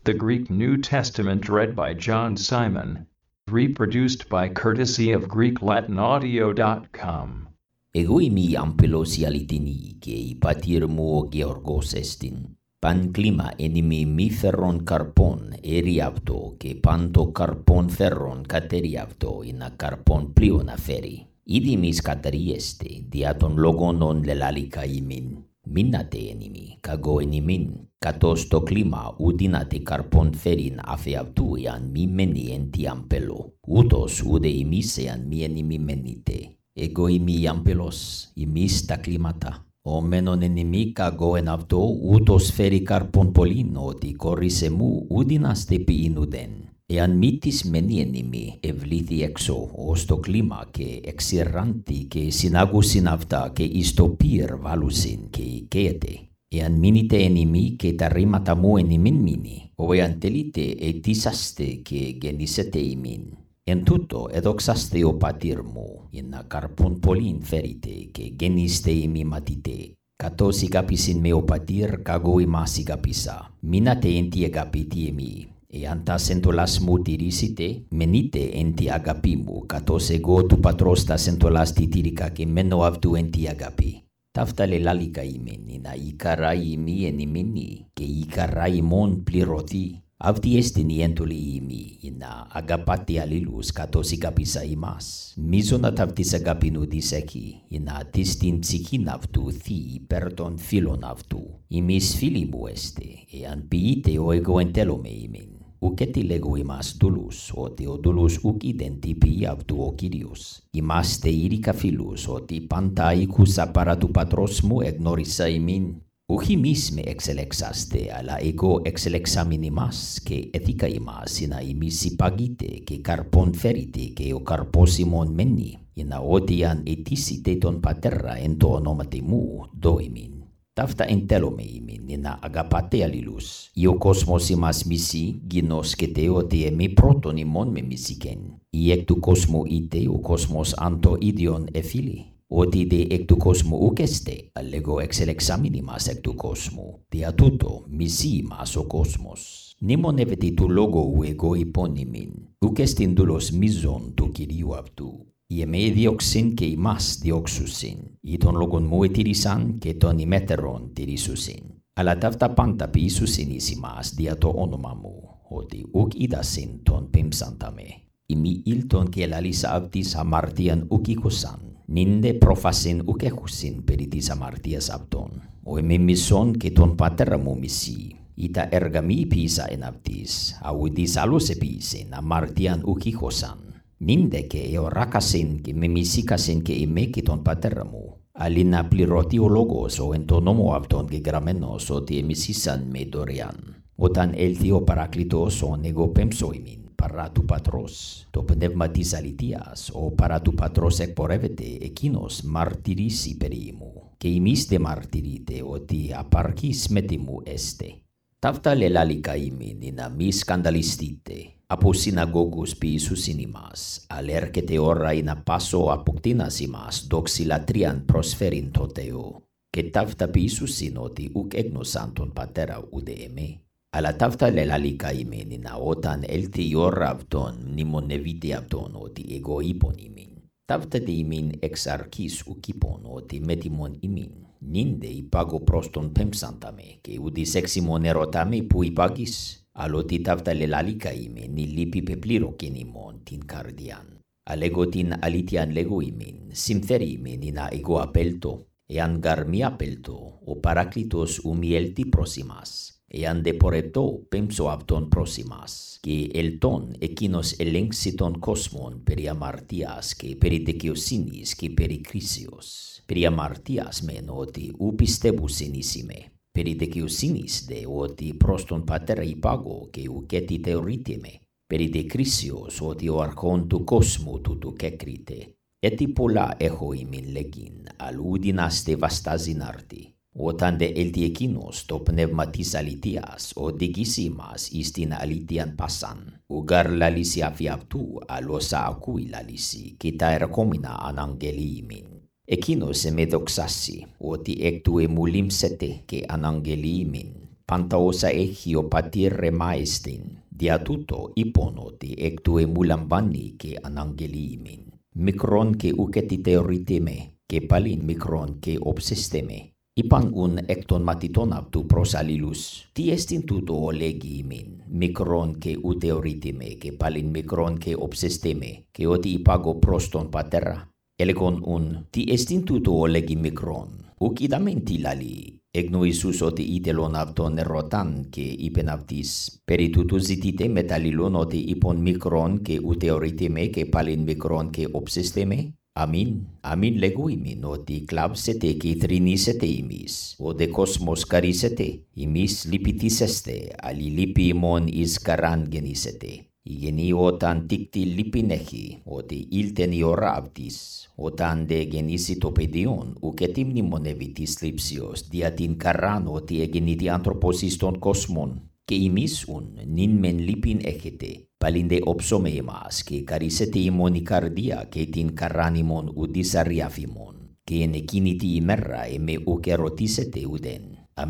The Greek New Testament read by John Simon. Reproduced by courtesy of GreekLatinAudio.com. Εγώ είμαι αμπελός η αληθινή και η πατήρ μου ο Γεωργός εστιν. Παν κλίμα ενήμι μη φερών καρπών έρι αυτό και παν το καρπών φερών κατέρι αυτό είναι καρπών πλοίον αφέρει. Ήδη μης καταρίεστε δια των λόγων ον λελάλικα ημίν. Μείνατε ενήμι, καγώ ενήμιν, κατός το κλίμα ουδίνατε καρπών φέρειν αφ' αυτού εάν μη μένει εν τι αμπελό. Ούτως ουδε ημείς εάν μη ενήμι μένετε. Εγώ είμαι αμπελός, ημείς τα κλίματα. Ο μένον ενήμι καγώ εν αυτό ούτως φέρει καρπών πολλήν, ότι κόρησε μου ουδίναστε ποιήν ουδέν. Εάν μη της μένει ενήμι ευλήθη έξω ως το κλίμα και εξηράντη και συνάγουσιν αυτά και εις το πυρ βάλουσιν και οικέεται. Εάν μείνετε ενήμι και τα ρήματα μου ενήμιν μείνει, ο εάν τελείτε ετήσαστε και γεννήσετε ημίν. Εν τούτο εδοξάστε ο πατήρ μου, ενα καρπών πολλήν φέρετε και γεννήστε ημί μαθητέ. Κατός ηγάπησιν με ο πατήρ, καγώ ημάς ηγάπησα. Μείνατε εν τη αγαπητή εμεί. Εάν τας εντολάς μου τηρήσετε, μένετε εν τη αγάπη μου, κατός εγώ του πατρός τας εντολάς τη τήρηκα και μένω αυτού εν τη αγάπη. Ταύτα λελάλικα ημίν, ενα η καρά ημί εν ημίνη, και η καρά ημών πληρωθεί. Αυτή εστιν η έντολη ημί, ενα αγαπάτε αλλήλους κατός ηγάπησα ημάς. Μίζωνα ταύτης αγάπην ουδής έχει, ενα της την ψυχήν αυτού θύ υπέρ των φίλων αυτού. Ημείς φίλοι μου εστε, εάν ποιείτε ο εγώ εντέλομαι ημίν. Ουκέτι λέγω ημάς δούλους, ότι ο δούλους ουκ είδεν τι ποιεί αυτού ο Κύριος. Είμαστε ήρικα φίλους, ότι πάντα ήκουσα παρά του πατρός μου εγνώρισα ημίν. Ουκ ημείς με εξελεξάστε, αλλά εγώ εξελεξάμιν ημάς και έθηκα ημάς, ενα ημείς υπαγείτε και καρπών φέρετε και ο καρπός ημών μένει, ενα ότι αν αιτήσετε τον πατέρα εν το ονόματι μου, δω ημίν. Ταύτα εντέλομαι ημίν, ενα αγαπάτε αλλήλους. Ή ο κόσμος ημάς μισεί, γινώσκετε ότι εμεί πρώτον ημών με μισήκεν. Ή εκ του κόσμου είτε ο κόσμος αν το ίδιον εφίλει. Ότι δε εκ του κόσμου ουκ εστε, αλλεγώ εξελεξάμιν ημάς εκ του κόσμου. Δια τούτο μισεί ημάς ο κόσμος. Νημονεύεται του λόγου εγώ υπόν ημίν. Ουκ εστιν δούλος μίζων του Κυρίου αυτού. Οι εμέ διώξιν και ημάς διώξουσιν, ή των λόγων μου ετήρησαν και των ημέτερων τηρήσουσιν. Αλλά ταύτα πάντα ποιήσουσιν εις ημάς δια το όνομα μου, ότι ουκ είδασιν τον πέμψαντα με. Ημί ήλτον και ελάλησα αυτής αμαρτίαν ουκ οίκουσαν, νίνδε πρόφασιν ουκ έχουσιν περί της αμαρτίας αυτών. Ο εμέ μισόν και τον πατέρα μου μισεί, ή τα έργα μη ποιήσα εν αυτής, αουδής άλλος επίησιν αμαρτίαν ουκ οίκουσαν. Νίνδε και εωράκασιν και με μισήκασιν και εμέ και τον πατέρα μου. Αλλή να πληρωθεί ο λόγος ο εν το νόμο αυτόν γεγραμμένος ότι εμισήσαν με δωρεάν. Όταν έλθει ο παράκλητος ον εγώ πέμψω ημίν παρά του πατρός. Το πνεύμα της αληθείας ο παρά του πατρός εκπορεύεται εκείνος μαρτυρήσει περί μου. Και ημείς δε μαρτυρείτε ότι απαρκής μέτη μου εστε. Ταύτα λελάλικα ημίν να μη σκανδαλιστείτε. Από συναγώγους ποιήσουσιν ημάς, αλλά έρχεται ώρα να πάσω αποκτήνας ημάς δοξιλατρίαν προσφέρειν το Θεό. Και ταύτα ποιήσουσιν ότι ουκ έγνωσαν τον πατέρα ουδε εμέ. Αλλά ταύτα λελάλικα ημίν να όταν έλθει η ώρα αυτόν μνημονεύεται αυτόν ότι εγώ είπον ημίν. Ταύτα δε ημίν εξ αρχής ουκ είπον ότι μέτιμον ημίν. Νίνδε υπάγω προς τον πέμψαντα με και ουδής έξιμον ερωτάμε που υπάγεις. Αλλότι ταύτα λελάλικα ημίν, η λύπη πεπλήρωκεν ημών την καρδιάν. Αλέγω την αλήθειαν λέγω ημίν, συμφέρει ημίν να εγώ απέλτω. Εάν γαρ μη απέλτω, ο παράκλητος ου έλθει προς ημάς. Εάν δε πορευτώ, πέμψω αυτόν προς ημάς. Και ελτών εκείνος ελέγξει τον κόσμον περί αμαρτίας και περί δικαιοσύνης και περί κρίσεως. Περί αμαρτίας μεν ότι ου πιστεύουσιν εις ημέ. Περί δικαιοσύνης δε ότι προς τον πατέρα υπάγω και ουκέτι θεωρείται με. Περί δε κρίσεως ότι ο αρχόν του κόσμου τούτου κέκριται. Έτι πολλά έχω ημίν λέγειν, αλλ' ουδινάστε βαστάζιν άρτη. Όταν δε έλθει εκείνος το πνεύμα της αληθείας, οδηγήσει ημάς εις την αλήθειαν πάσαν. Ουγαρ λαλήσει αφ' αυτού, αλλ' όσα ακούει λαλήσει, και τα ερχόμενα αναγγελεί ημίν. Εκείνος με δοξάσει, ότι εκ του εμουλήμσετε και αναγγελεί ημίν. pantaosa echio patire maestin, diatuto iponoti ectue mulambani ke anangelimin. Mikron ke uketi teoriteme, ke palin mikron ke obsisteme. Ipan un ekton matitonaptu prosalilus, tiestin tuto legimin, mikron ke uteoritime, ke palin mikron ke obsisteme, ke oti ipago proston patera. Elekon un tiestin tuto legi mikron, ukidamenti lali, egnoisus oti itelonapton erotan ke ipenaptis, peritutuzitite metalilon oti ipon mikron ke uteoritime, ke palin mikron ke obsisteme. Amin leguimin oti klabsete ke trinisete imis, o de kosmos karisete, imis lipitiseste, ali lipimon iskaran genisete. Igeni otan tikti lipinehi, oti ilteni orabtis, otan de genisitopedion, uketimni monevitis lipsios, diatin karan oti egeniti antroposiston kosmon, ke imis un ninmen lipin echete, palinde opsomemas, ke karisete imoni kardia, ke tin karanimon udisariafimon, ke nekiniti imerra eme ukerotisete uden.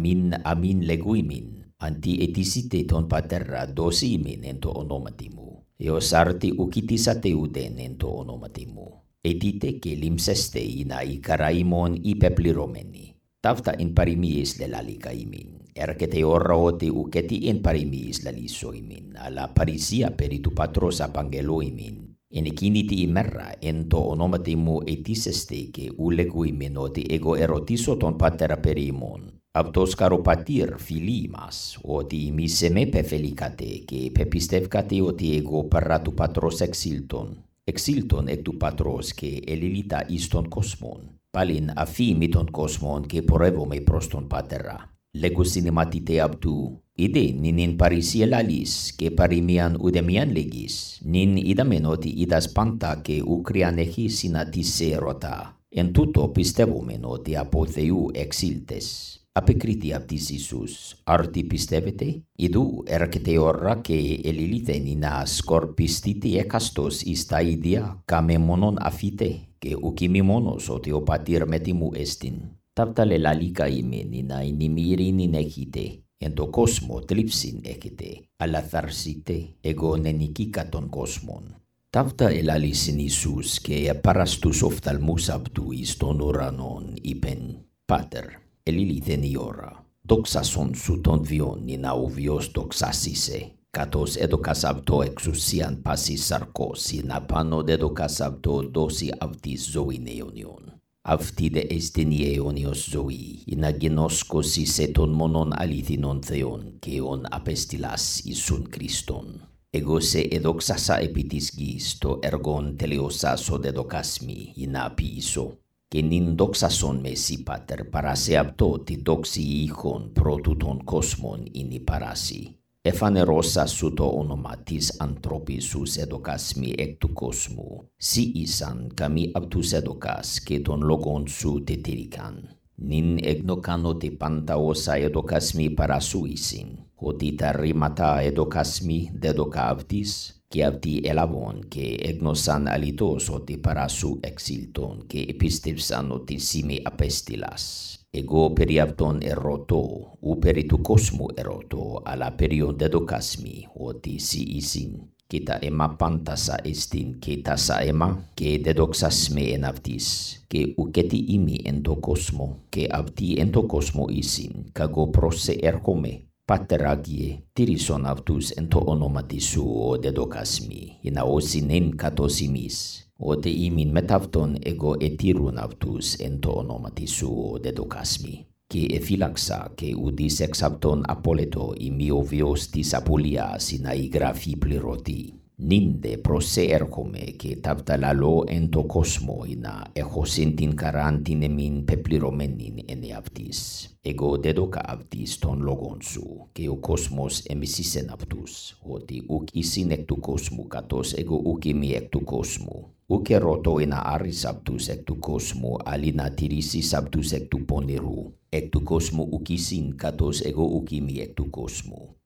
Amin leguimin, anti etisite ton paterra dosimin ento onomatimu, eosarti ukitisate uden ento onomatimu. Etite ke limseste ina ikaraimon ipepliromeni, tafta in parimies lelalika-imin. Erkete orra oti uketi in parimis lalisoimin, ala parisia peritu patros apangeloimin. Enekiniti imerra ento onomatimu etiseste ke uleguimin oti ego erotiso ton patera perimon. Aptos karopatir filimas, oti miseme pefelikate ke pepistevkate oti ego parratu patros exilton. Exilton ectu patros ke elilita iston kosmon. Palin afimiton kosmon ke porevome proston patera. Legu cinematite abtu, ide ninin parisielalis, ke parimian udemian legis, nin idamenoti idas panta ke ukrianehi sinatise rota, en tuto pistevomenoti apotheu exiltes. Apekriti abtis Isus, arti pistevete, idu erkete orra ke elilite nina scorpistiti ekastos ista idea, kame monon afite, ke ukimimonos oti opatir metimu estin. Taptale lalika imen ina inimirin inekite, ento kosmo tlipsin ekite, alatharsite, ego nenikikaton kosmon. Tavta elalisin Isus, ke parastus oftalmus abtu iston uranon ipen, pater, eliliten iora, doxason suton vion nina uvios doxasise, katos edokas abto exusian pasis sarkos, ina pano dedokas abto dosi avtis zoineonion. Avtide estenie onios zoi, ina genosko siseton monon alitinon theon, keon apestilas isun Christon. Ego se edoxasa epitis gisto ergon teleosaso dedokasmi, ina piso, ke nin doxason mesi pater parase apto ti doxi ichon protuton kosmon ini parasi. Efanerosa suto onomatis antropisus edokasmi ectu kosmu, si isan kami abtus edokas ke ton logon su tetirikan. Nin egnokano te pantaosa edokasmi parasuisin, hotita rimata edokasmi dedoka avtis, ke avti elavon ke egnosan alitos oti parasu exilton ke epistevsan oti sime apestilas. Ego periapton eroto, uperitu kosmu eroto, ala perion dedokasmi, oti si isin. Kita ema pantasa estin, kita sa ema, ke dedoksasme enavtis, ke uketi imi ento kosmo, ke avti ento kosmo isin, kago prose erkome. Pateragie, tirison avtus ento onomatisu o dedokasmi, ina osinen katosimis. Ote imin metavton ego etirun avtus ento onomatisu o dedokasmi. Ke efilaksa ke udis exapton apoleto imio vios tis apulia sina igrafi pliroti. Ninde prose erkome ke tapta lalo ento kosmo ina echosintin karantine min pepliromenin ene avtis. Ego dedoka avtis ton logonsu, ke o kosmos emisisen avtus, oti uk isin ectu kosmu katos ego ukimi ectu kosmu. Uke roto ina aris abtus ectu kosmu alina tirisis abtus ectu poniru. Ectu kosmu ukisin katos ego ukimi ectu kosmu.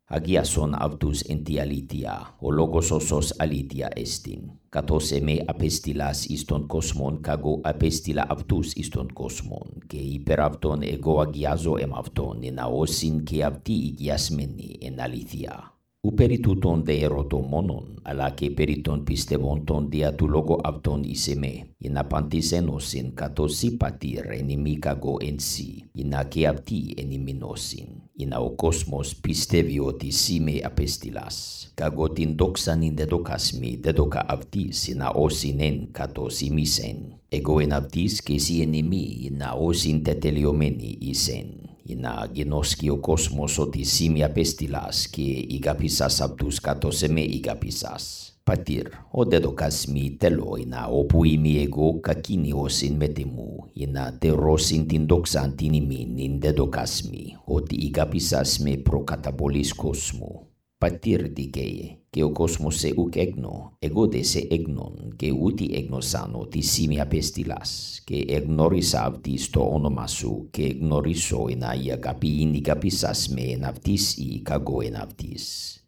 Agiason avtus enti alitia, o logos osos alitia estin. Katos eme apestilas iston kosmon, kago apestila avtus iston kosmon, ke hyperavton ego agiazo emavton, en aosin ke avti igiasmeni en alitia. Uperituton de erotomonon, ala ke periton pistevonton dia tu logo avton iseme, ina pantisenosin katosi patir enimikago ensi, ina ke avti eniminosin, ina o kosmos pistevioti sime apestilas, kagotin doksanin dedokasmi dedoka avtis ina osinen katosimisen, ego en avtis ke si enimi ina osin teteliomeni isen. Ina genoskio kosmos oti simi apestilas ke igapisas abtus katoseme igapisas. Patir, o dedokasmi telo ina opuimi ego kakini osin metemu, ina terosin tindoksan tinimin in dedokasmi, oti igapisas me prokatabolis kosmo. Patir dikeye, ke o kosmos se uk egno, ego de se egnon, ke uti egnosano ti simi apestilas, ke egnoris avtis to onomasu, ke egnoriso ina ia kapi in igapisas me en avtis I kago en avtis.